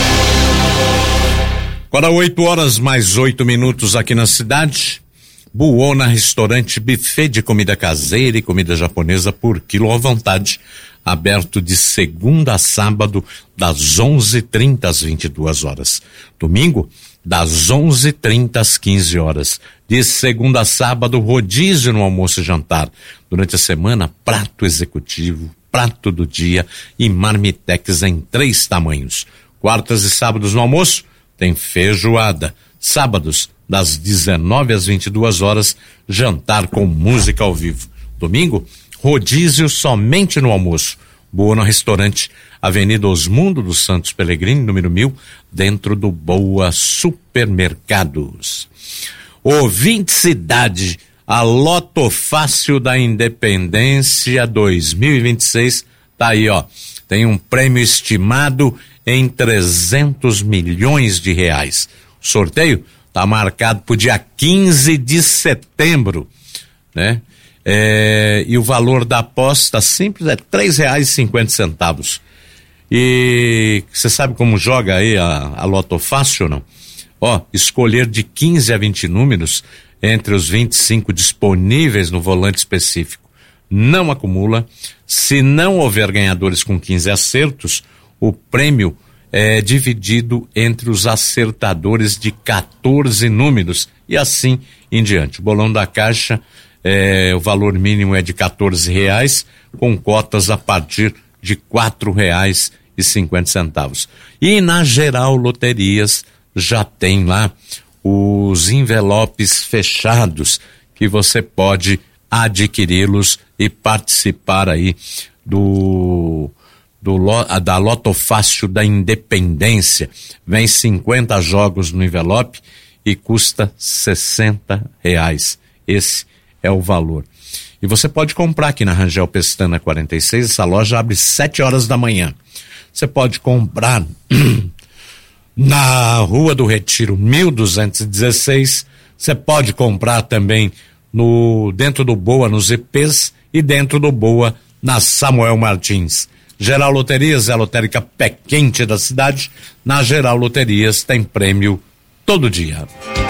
Agora 8h mais 8 aqui na cidade. Buona Restaurante, buffet de comida caseira e comida japonesa por quilo à vontade. aberto de segunda a sábado, das 11h30 às 22 horas. Domingo, das 11h30 às 15 horas. De segunda a sábado, rodízio no almoço e jantar. Durante a semana, prato executivo, prato do dia e marmitex em 3 tamanhos. Quartas e sábados no almoço, tem feijoada. Sábados, das 19 às 22 horas, jantar com música ao vivo. Domingo, rodízio somente no almoço. Boa no restaurante, Avenida Osmundo dos Santos Pellegrini, número 1000, dentro do Boa Supermercados. Ouvinte Cidade, a Loto Fácil da Independência 2026, tá aí, ó. Tem um prêmio estimado em 300 milhões de reais. O sorteio tá marcado pro dia 15 de setembro, né? E o valor da aposta simples é R$3,50. E você sabe como joga aí a Loto Fácil, não? Ó, escolher de 15 a 20 números entre os 25 disponíveis no volante específico. Não acumula. Se não houver ganhadores com 15 acertos, o prêmio é dividido entre os acertadores de 14 números e assim em diante. O bolão da Caixa, o valor mínimo é de R$14, com cotas a partir de R$4,50. E na Geral Loterias já tem lá os envelopes fechados que você pode adquiri-los e participar aí da Loto Fácil da Independência. Vem 50 jogos no envelope e custa R$60. Esse é o valor. E você pode comprar aqui na Rangel Pestana 46, essa loja abre 7 horas da manhã. Você pode comprar na Rua do Retiro 1216, você pode comprar também dentro do Boa nos EPs e dentro do Boa na Samuel Martins. Geral Loterias é a lotérica pé quente da cidade. Na Geral Loterias tem prêmio todo dia.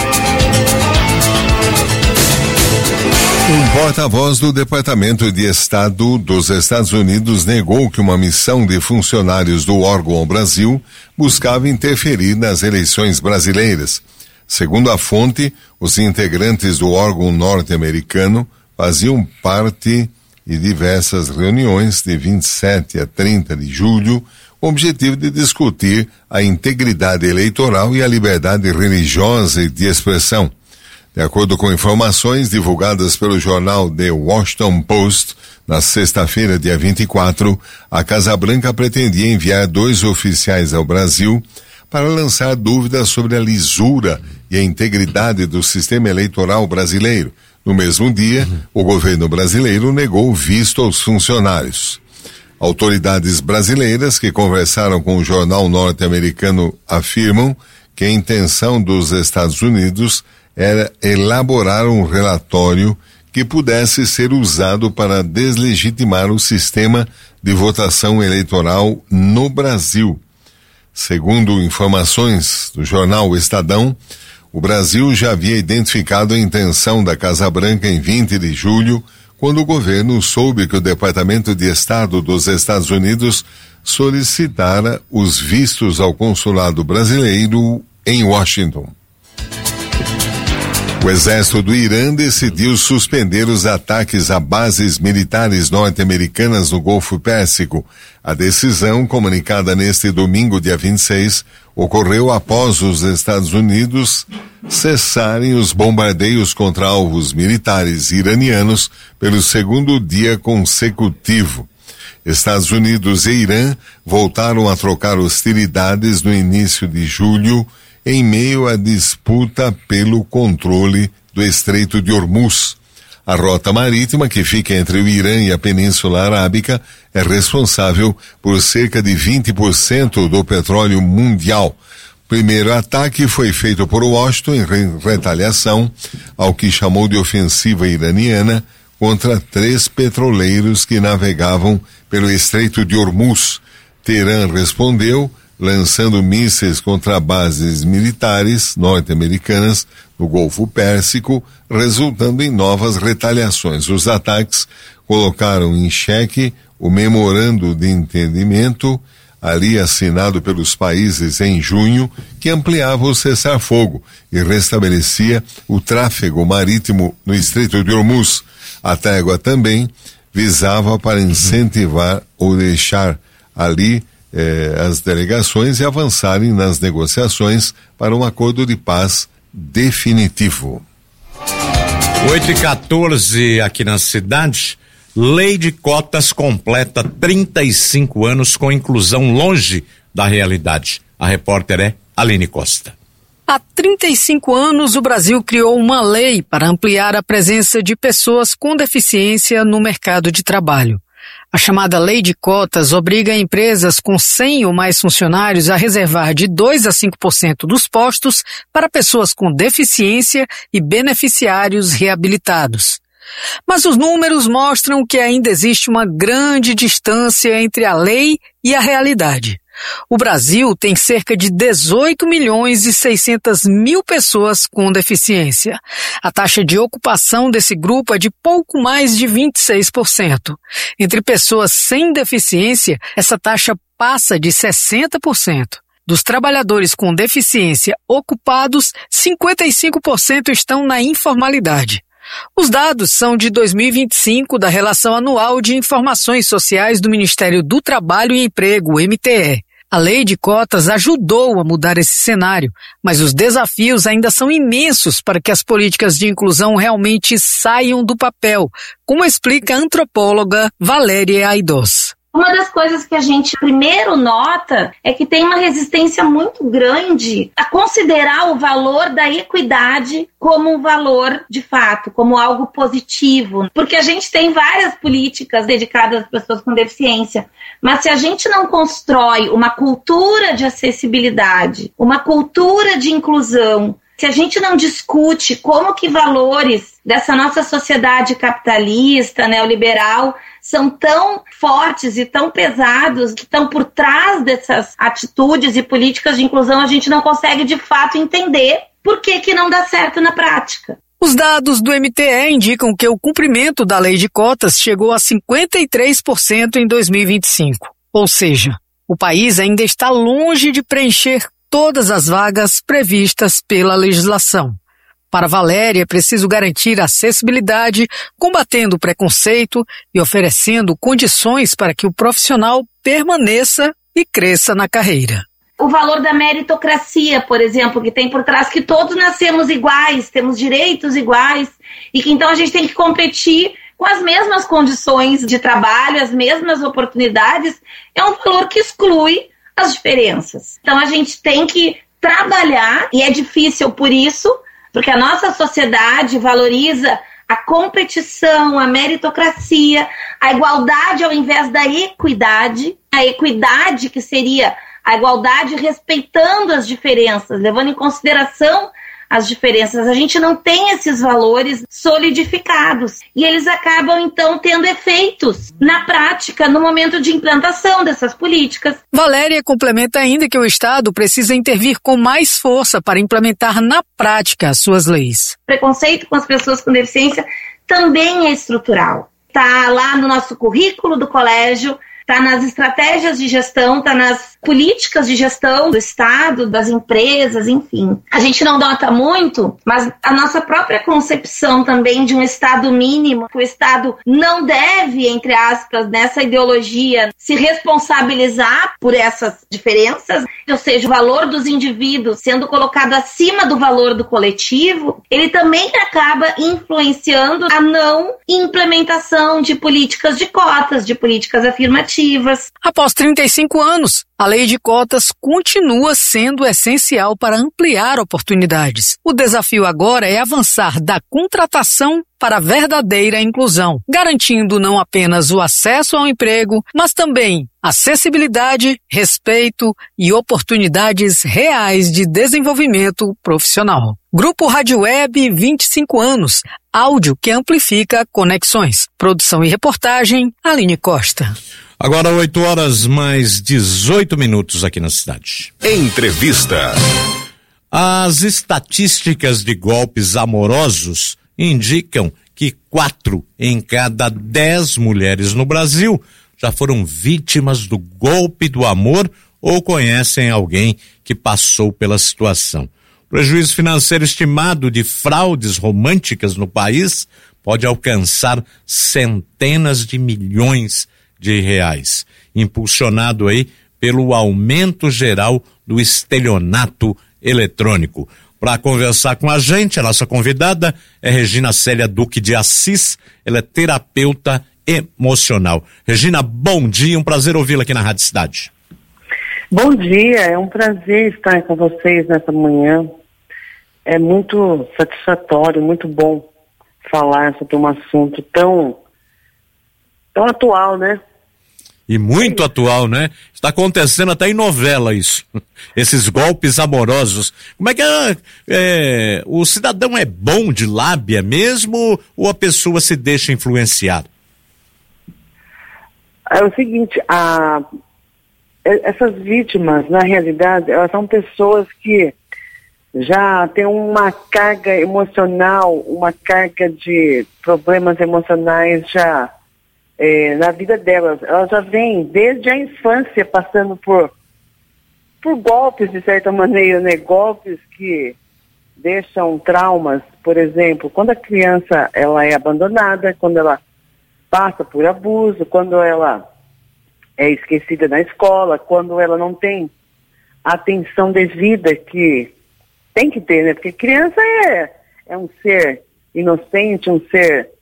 Um porta-voz do Departamento de Estado dos Estados Unidos negou que uma missão de funcionários do órgão ao Brasil buscava interferir nas eleições brasileiras. Segundo a fonte, os integrantes do órgão norte-americano faziam parte de diversas reuniões de 27 a 30 de julho, com o objetivo de discutir a integridade eleitoral e a liberdade religiosa e de expressão. De acordo com informações divulgadas pelo jornal The Washington Post, na sexta-feira, dia 24, a Casa Branca pretendia enviar 2 oficiais ao Brasil para lançar dúvidas sobre a lisura e a integridade do sistema eleitoral brasileiro. No mesmo dia, o governo brasileiro negou visto aos funcionários. Autoridades brasileiras que conversaram com o jornal norte-americano afirmam que a intenção dos Estados Unidos era elaborar um relatório que pudesse ser usado para deslegitimar o sistema de votação eleitoral no Brasil. Segundo informações do jornal Estadão, o Brasil já havia identificado a intenção da Casa Branca em 20 de julho, quando o governo soube que o Departamento de Estado dos Estados Unidos solicitara os vistos ao consulado brasileiro em Washington. O exército do Irã decidiu suspender os ataques a bases militares norte-americanas no Golfo Pérsico. A decisão, comunicada neste domingo, dia 26, ocorreu após os Estados Unidos cessarem os bombardeios contra alvos militares iranianos pelo segundo dia consecutivo. Estados Unidos e Irã voltaram a trocar hostilidades no início de julho, em meio à disputa pelo controle do Estreito de Hormuz. A rota marítima, que fica entre o Irã e a Península Arábica, é responsável por cerca de 20% do petróleo mundial. O primeiro ataque foi feito por Washington em retaliação ao que chamou de ofensiva iraniana contra 3 petroleiros que navegavam pelo Estreito de Hormuz. Teherã respondeu lançando mísseis contra bases militares norte-americanas no Golfo Pérsico, resultando em novas retaliações. Os ataques colocaram em xeque o memorando de entendimento ali assinado pelos países em junho, que ampliava o cessar-fogo e restabelecia o tráfego marítimo no Estreito de Hormuz. A trégua também visava para incentivar ou deixar ali as delegações e avançarem nas negociações para um acordo de paz definitivo. 8h14 aqui na cidade. Lei de cotas completa 35 anos com inclusão longe da realidade. A repórter é Aline Costa. Há 35 anos, o Brasil criou uma lei para ampliar a presença de pessoas com deficiência no mercado de trabalho. A chamada Lei de Cotas obriga empresas com 100 ou mais funcionários a reservar de 2% a 5% dos postos para pessoas com deficiência e beneficiários reabilitados. Mas os números mostram que ainda existe uma grande distância entre a lei e a realidade. O Brasil tem cerca de 18 milhões e 600 mil pessoas com deficiência. A taxa de ocupação desse grupo é de pouco mais de 26%. Entre pessoas sem deficiência, essa taxa passa de 60%. Dos trabalhadores com deficiência ocupados, 55% estão na informalidade. Os dados são de 2025 da Relação Anual de Informações Sociais do Ministério do Trabalho e Emprego, MTE. A lei de cotas ajudou a mudar esse cenário, mas os desafios ainda são imensos para que as políticas de inclusão realmente saiam do papel, como explica a antropóloga Valéria Aidós. Uma das coisas que a gente primeiro nota é que tem uma resistência muito grande a considerar o valor da equidade como um valor de fato, como algo positivo. Porque a gente tem várias políticas dedicadas às pessoas com deficiência, mas se a gente não constrói uma cultura de acessibilidade, uma cultura de inclusão, se a gente não discute como que valores dessa nossa sociedade capitalista, neoliberal, são tão fortes e tão pesados, que estão por trás dessas atitudes e políticas de inclusão, a gente não consegue de fato entender por que não dá certo na prática. Os dados do MTE indicam que o cumprimento da lei de cotas chegou a 53% em 2025. Ou seja, o país ainda está longe de preencher todas as vagas previstas pela legislação. Para Valéria, é preciso garantir acessibilidade, combatendo o preconceito e oferecendo condições para que o profissional permaneça e cresça na carreira. O valor da meritocracia, por exemplo, que tem por trás que todos nascemos iguais, temos direitos iguais, e que então a gente tem que competir com as mesmas condições de trabalho, as mesmas oportunidades, é um valor que exclui as diferenças. Então a gente tem que trabalhar, e é difícil por isso, porque a nossa sociedade valoriza a competição, a meritocracia, a igualdade ao invés da equidade, a equidade que seria a igualdade respeitando as diferenças, levando em consideração as diferenças. A gente não tem esses valores solidificados e eles acabam então tendo efeitos na prática, no momento de implantação dessas políticas. Valéria complementa ainda que o Estado precisa intervir com mais força para implementar na prática as suas leis. O preconceito com as pessoas com deficiência também é estrutural. Está lá no nosso currículo do colégio, está nas estratégias de gestão, está nas políticas de gestão do Estado, das empresas, enfim. A gente não nota muito, mas a nossa própria concepção também de um Estado mínimo, que o Estado não deve, entre aspas, nessa ideologia, se responsabilizar por essas diferenças, ou seja, o valor dos indivíduos sendo colocado acima do valor do coletivo, ele também acaba influenciando a não implementação de políticas de cotas, de políticas afirmativas. Após 35 anos, a lei de cotas continua sendo essencial para ampliar oportunidades. O desafio agora é avançar da contratação para a verdadeira inclusão, garantindo não apenas o acesso ao emprego, mas também acessibilidade, respeito e oportunidades reais de desenvolvimento profissional. Grupo Rádio Web, 25 anos. Áudio que amplifica conexões. Produção e reportagem, Aline Costa. Agora 8h mais 18 aqui na cidade. Entrevista. As estatísticas de golpes amorosos indicam que 4 em cada 10 mulheres no Brasil já foram vítimas do golpe do amor ou conhecem alguém que passou pela situação. O prejuízo financeiro estimado de fraudes românticas no país pode alcançar centenas de milhões de reais, impulsionado aí pelo aumento geral do estelionato eletrônico. Para conversar com a gente, a nossa convidada é Regina Célia Duque de Assis, ela é terapeuta emocional. Regina, bom dia, um prazer ouvi-la aqui na Rádio Cidade. Bom dia, é um prazer estar com vocês nessa manhã. É muito satisfatório, muito bom falar sobre um assunto tão atual, né? E muito atual, né? Está acontecendo até em novela isso. Esses golpes amorosos. Como é que o cidadão é bom de lábia mesmo ou a pessoa se deixa influenciar? É o seguinte, essas vítimas, na realidade, elas são pessoas que já têm uma carga emocional, uma carga de problemas emocionais já na vida delas. Elas já vêm desde a infância passando por golpes, de certa maneira, né? Golpes que deixam traumas. Por exemplo, quando a criança ela é abandonada, quando ela passa por abuso, quando ela é esquecida na escola, quando ela não tem a atenção devida que tem que ter, né? Porque criança é um ser inocente, um ser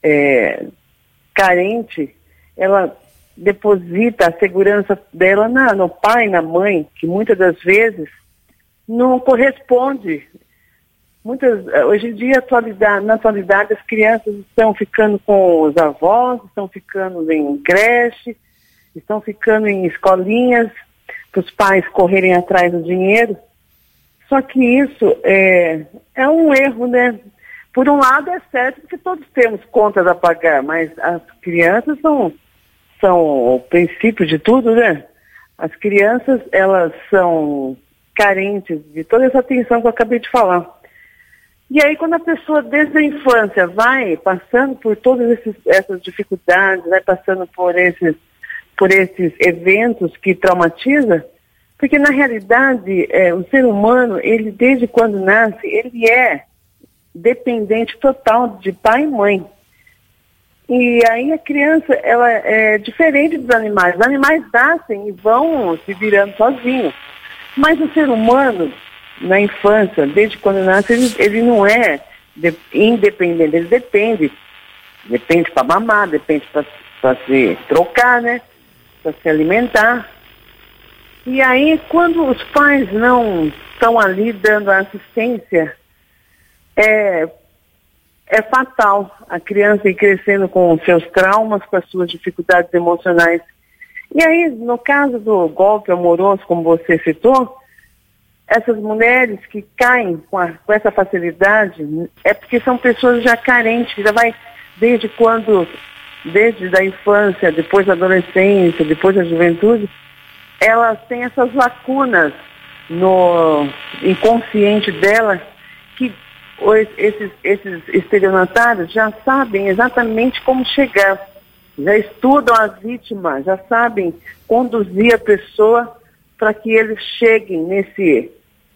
carente. Ela deposita a segurança dela no pai, na mãe, que muitas das vezes não corresponde. Hoje em dia, na atualidade, as crianças estão ficando com os avós, estão ficando em creche, estão ficando em escolinhas, para os pais correrem atrás do dinheiro. Só que isso é um erro, né? Por um lado é certo porque todos temos contas a pagar, mas as crianças são o princípio de tudo, né? As crianças, elas são carentes de toda essa atenção que eu acabei de falar. E aí, quando a pessoa, desde a infância, vai passando por todas essas dificuldades, vai passando por esses eventos que traumatizam, porque, na realidade, o ser humano, ele, desde quando nasce, ele é dependente total de pai e mãe. E aí a criança, ela é diferente dos animais. Os animais nascem e vão se virando sozinhos. Mas o ser humano, na infância, desde quando nasce, ele não é independente, ele depende. Depende para mamar, depende para se trocar, né? Para se alimentar. E aí, quando os pais não estão ali dando a assistência, é fatal a criança ir crescendo com os seus traumas, com as suas dificuldades emocionais. E aí, no caso do golpe amoroso, como você citou, essas mulheres que caem com essa facilidade, é porque são pessoas já carentes, já vai desde a infância, depois da adolescência, depois da juventude, elas têm essas lacunas no inconsciente dela que esses estelionatários já sabem exatamente como chegar, já estudam a vítima, já sabem conduzir a pessoa para que eles cheguem nesse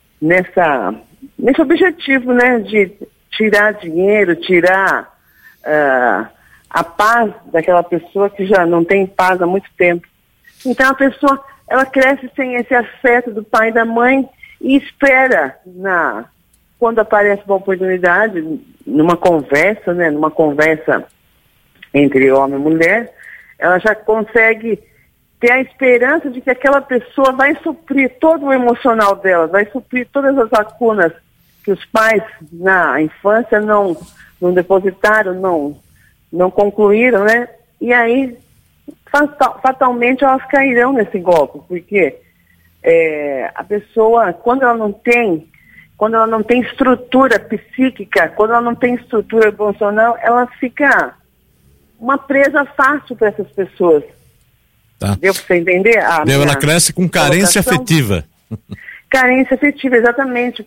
objetivo, né, de tirar dinheiro, tirar a paz daquela pessoa que já não tem paz há muito tempo. Então a pessoa, ela cresce sem esse afeto do pai e da mãe e espera quando aparece uma oportunidade, numa conversa, né, numa conversa entre homem e mulher, ela já consegue ter a esperança de que aquela pessoa vai suprir todo o emocional dela, vai suprir todas as lacunas que os pais na infância não depositaram, não concluíram, né? E aí, fatalmente, elas cairão nesse golpe, porque a pessoa, quando ela não tem estrutura psíquica, quando ela não tem estrutura emocional, ela fica uma presa fácil para essas pessoas. Tá. Deu para você entender? Ela cresce com carência afetiva. Carência afetiva, exatamente.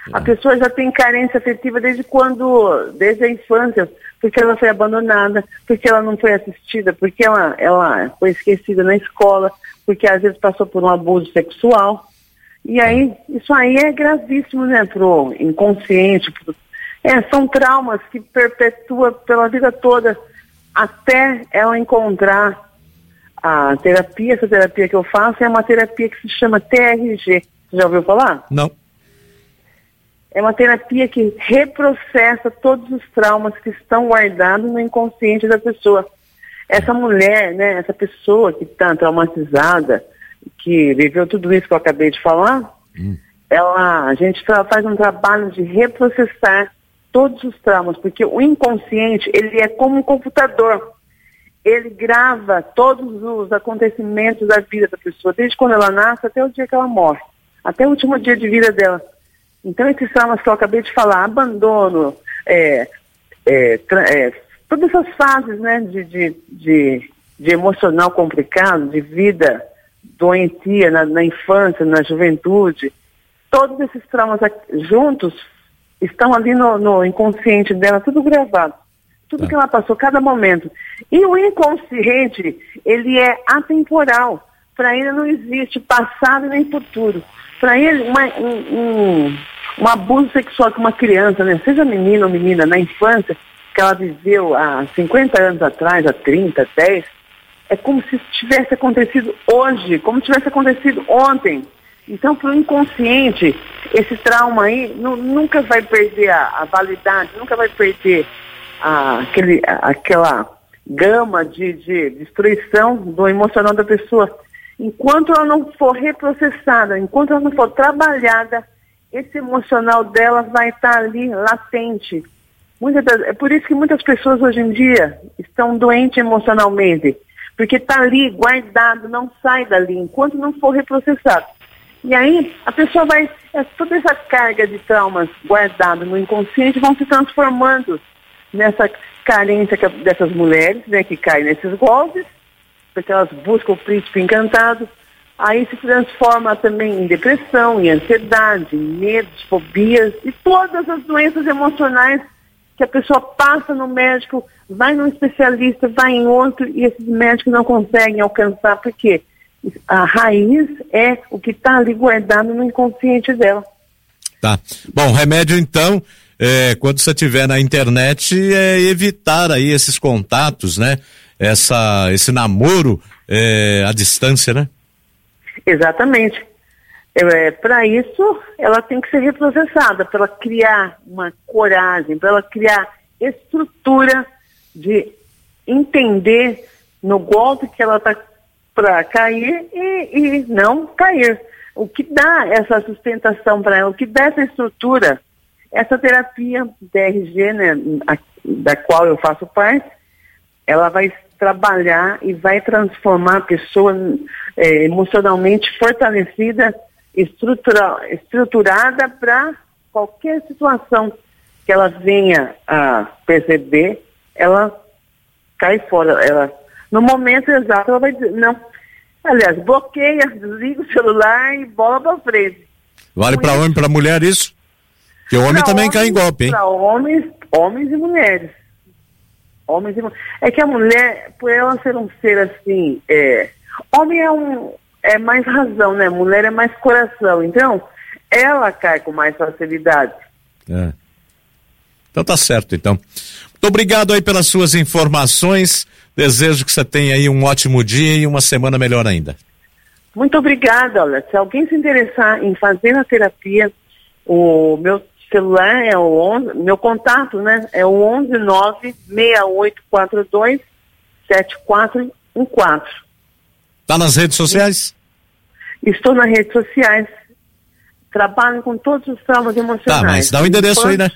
A pessoa já tem carência afetiva desde a infância, porque ela foi abandonada, porque ela não foi assistida, porque ela foi esquecida na escola, porque às vezes passou por um abuso sexual. E aí, isso aí é gravíssimo, né, pro inconsciente. São traumas que perpetuam pela vida toda, até ela encontrar a terapia. Essa terapia que eu faço é uma terapia que se chama TRG. Você já ouviu falar? Não. É uma terapia que reprocessa todos os traumas que estão guardados no inconsciente da pessoa. Essa mulher, né, essa pessoa que está traumatizada, que viveu tudo isso que eu acabei de falar, a gente faz um trabalho de reprocessar todos os traumas, porque o inconsciente, ele é como um computador. Ele grava todos os acontecimentos da vida da pessoa, desde quando ela nasce até o dia que ela morre, até o último dia de vida dela. Então, esses traumas que eu acabei de falar, abandono, todas essas fases, né, de emocional complicado, de vida doentia na infância, na juventude, todos esses traumas juntos estão ali no inconsciente dela, tudo gravado, tudo que ela passou, cada momento. E o inconsciente, ele é atemporal. Para ele não existe passado nem futuro. Para ele, um abuso sexual com uma criança, né, seja menino ou menina, na infância, que ela viveu há 50 anos atrás, há 30, 10, é como se tivesse acontecido hoje, como se tivesse acontecido ontem. Então, para o inconsciente, esse trauma aí nunca vai perder a validade, nunca vai perder aquela gama de destruição do emocional da pessoa. Enquanto ela não for reprocessada, enquanto ela não for trabalhada, esse emocional dela vai estar ali latente. É por isso que muitas pessoas hoje em dia estão doentes emocionalmente, porque está ali guardado, não sai dali, enquanto não for reprocessado. E aí a pessoa toda essa carga de traumas guardada no inconsciente vão se transformando nessa carência dessas mulheres, né, que caem nesses golpes, porque elas buscam o príncipe encantado. Aí se transforma também em depressão, em ansiedade, em medos, fobias e todas as doenças emocionais que a pessoa passa no médico, vai num especialista, vai em outro, e esses médicos não conseguem alcançar, porque a raiz é o que está ali guardado no inconsciente dela. Tá. Bom, remédio então, quando você estiver na internet, evitar aí esses contatos, né? Esse namoro à distância, né? Exatamente. Para isso, ela tem que ser reprocessada, para ela criar uma coragem, para ela criar estrutura de entender no golpe que ela está para cair e não cair. O que dá essa sustentação para ela, o que dá essa estrutura, essa terapia DRG, né, da qual eu faço parte, ela vai trabalhar e vai transformar a pessoa emocionalmente fortalecida, estruturada para qualquer situação que ela venha a perceber, ela cai fora. No momento exato, ela vai dizer, não. Aliás, bloqueia, desliga o celular e bola pra frente. Vale para homem e para mulher isso? Porque o homem também cai em golpe, hein? Para homens e mulheres. Homens e mulheres. É que a mulher, por ela ser um ser assim, homem é mais razão, né? Mulher é mais coração. Então, ela cai com mais facilidade. Então tá certo, então. Muito obrigado aí pelas suas informações. Desejo que você tenha aí um ótimo dia e uma semana melhor ainda. Muito obrigada. Olha, se alguém se interessar em fazer a terapia, o meu celular é o 11, meu contato, né? É o 11968427414. Tá nas redes sociais? Estou nas redes sociais. Trabalho com todos os traumas emocionais. Tá, mas dá o endereço aí, né?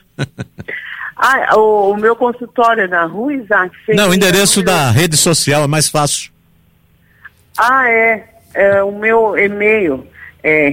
O meu consultório é na Rua Isaac Ferreira. Não, o endereço da rede social é mais fácil. O meu e-mail é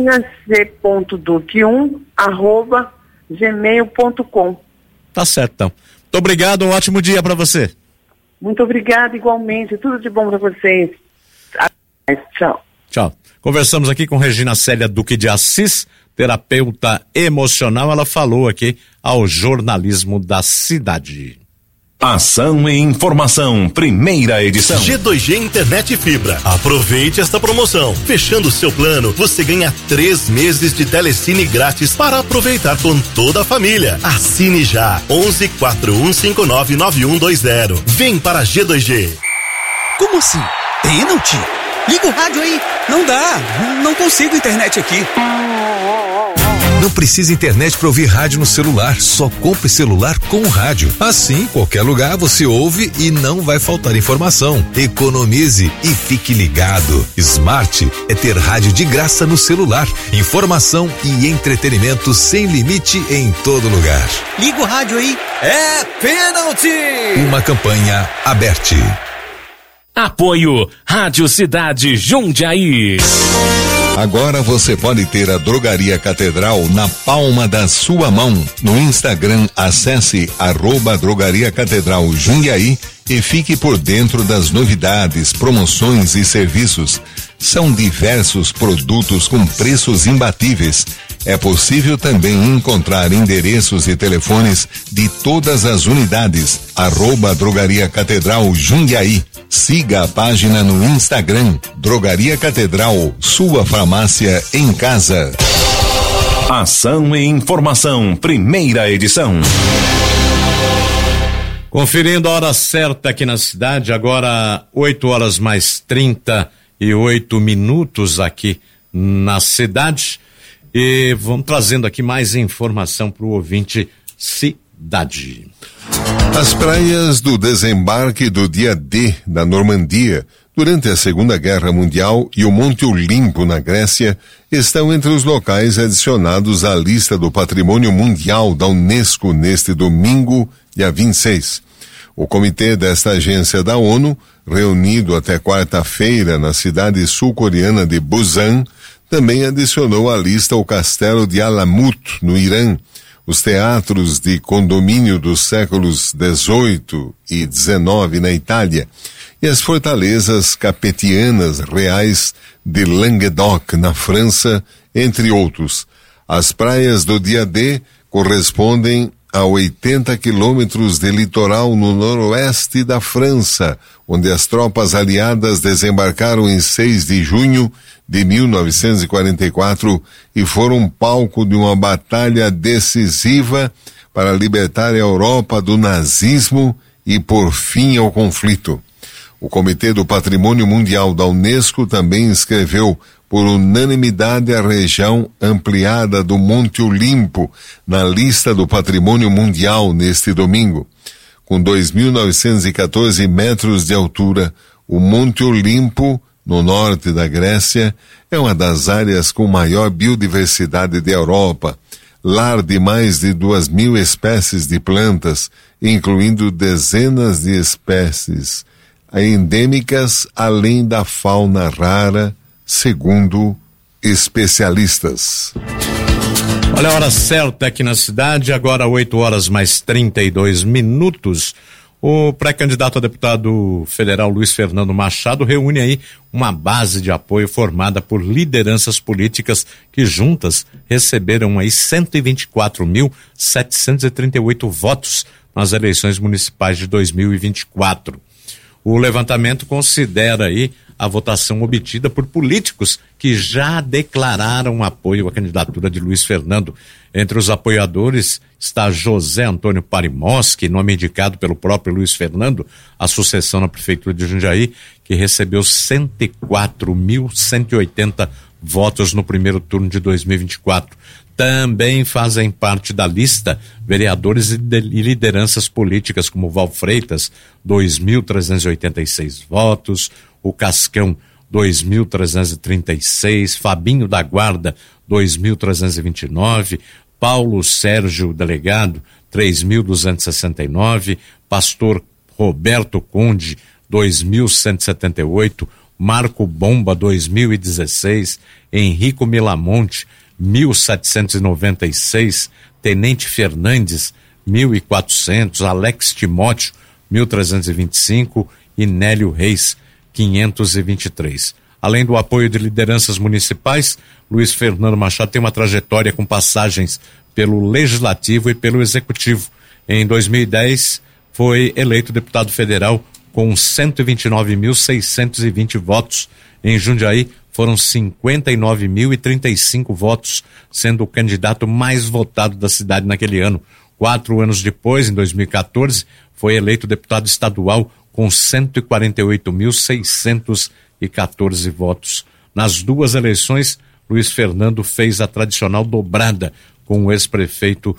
reginac.duque1@gmail.com. Tá certo, então. Muito obrigado, um ótimo dia para você. Muito obrigada, igualmente. Tudo de bom para vocês. Tchau. Tchau. Conversamos aqui com Regina Célia Duque de Assis, terapeuta emocional. Ela falou aqui ao Jornalismo da Cidade. Ação e informação, primeira edição. G2G Internet e Fibra. Aproveite esta promoção. Fechando seu plano, você ganha 3 meses de telecine grátis para aproveitar com toda a família. Assine já. 11 4159 9120. Vem para G2G. Como assim? Pênalti? Liga o rádio aí. Não dá. Não consigo internet aqui. Não precisa internet para ouvir rádio no celular, só compre celular com rádio. Assim, qualquer lugar você ouve e não vai faltar informação. Economize e fique ligado. Smart é ter rádio de graça no celular, informação e entretenimento sem limite em todo lugar. Liga o rádio aí. É pênalti! Uma campanha aberta. Apoio Rádio Cidade Jundiaí. Agora você pode ter a Drogaria Catedral na palma da sua mão. No Instagram, acesse @Drogaria Catedral Jundiaí e fique por dentro das novidades, promoções e serviços. São diversos produtos com preços imbatíveis. É possível também encontrar endereços e telefones de todas as unidades. @Drogaria Catedral Jundiaí. Siga a página no Instagram, Drogaria Catedral, sua farmácia em casa. Ação e informação, primeira edição. Conferindo a hora certa aqui na cidade, agora 8h38 aqui na cidade. E vamos trazendo aqui mais informação para o ouvinte Cidade. As praias do desembarque do dia D da Normandia, durante a Segunda Guerra Mundial, e o Monte Olimpo, na Grécia, estão entre os locais adicionados à lista do Patrimônio Mundial da Unesco neste domingo, dia 26. O comitê desta agência da ONU, reunido até quarta-feira na cidade sul-coreana de Busan, também adicionou à lista o castelo de Alamut, no Irã, os teatros de condomínio dos séculos XVIII e XIX na Itália e as fortalezas capetianas reais de Languedoc, na França, entre outros. As praias do dia D correspondem a 80 quilômetros de litoral no noroeste da França, onde as tropas aliadas desembarcaram em 6 de junho de 1944 e foram palco de uma batalha decisiva para libertar a Europa do nazismo e pôr fim ao conflito. O Comitê do Patrimônio Mundial da Unesco também inscreveu por unanimidade a região ampliada do Monte Olimpo na lista do Patrimônio Mundial neste domingo. Com 2.914 metros de altura, o Monte Olimpo, no norte da Grécia, é uma das áreas com maior biodiversidade da Europa, lar de mais de 2.000 espécies de plantas, incluindo dezenas de espécies endêmicas, além da fauna rara, segundo especialistas. Olha a hora certa aqui na cidade, agora 8h32. O pré-candidato a deputado federal Luiz Fernando Machado reúne aí uma base de apoio formada por lideranças políticas que juntas receberam aí 124.738 votos nas eleições municipais de 2024. O levantamento considera aí a votação obtida por políticos que já declararam apoio à candidatura de Luiz Fernando. Entre os apoiadores está José Antônio Parimoski, nome indicado pelo próprio Luiz Fernando, à sucessão na Prefeitura de Jundiaí, que recebeu 104.180 votos no primeiro turno de 2024. Também fazem parte da lista vereadores e lideranças políticas como Val Freitas, 2.386 votos, o Cascão, 2.336, Fabinho da Guarda, 2.329, Paulo Sérgio Delegado, 3.269, Pastor Roberto Conde, 2.178, Marco Bomba, 2.016, Henrico Milamonte, 1.796, Tenente Fernandes, 1.400, Alex Timóteo, 1.325 e Nélio Reis, 523. Além do apoio de lideranças municipais, Luiz Fernando Machado tem uma trajetória com passagens pelo Legislativo e pelo Executivo. Em 2010, foi eleito deputado federal com 129.620 votos. Em Jundiaí, foram 59.035 votos, sendo o candidato mais votado da cidade naquele ano. 4 anos depois, em 2014, foi eleito deputado estadual com 148.614 votos. Nas 2 eleições, Luiz Fernando fez a tradicional dobrada com o ex-prefeito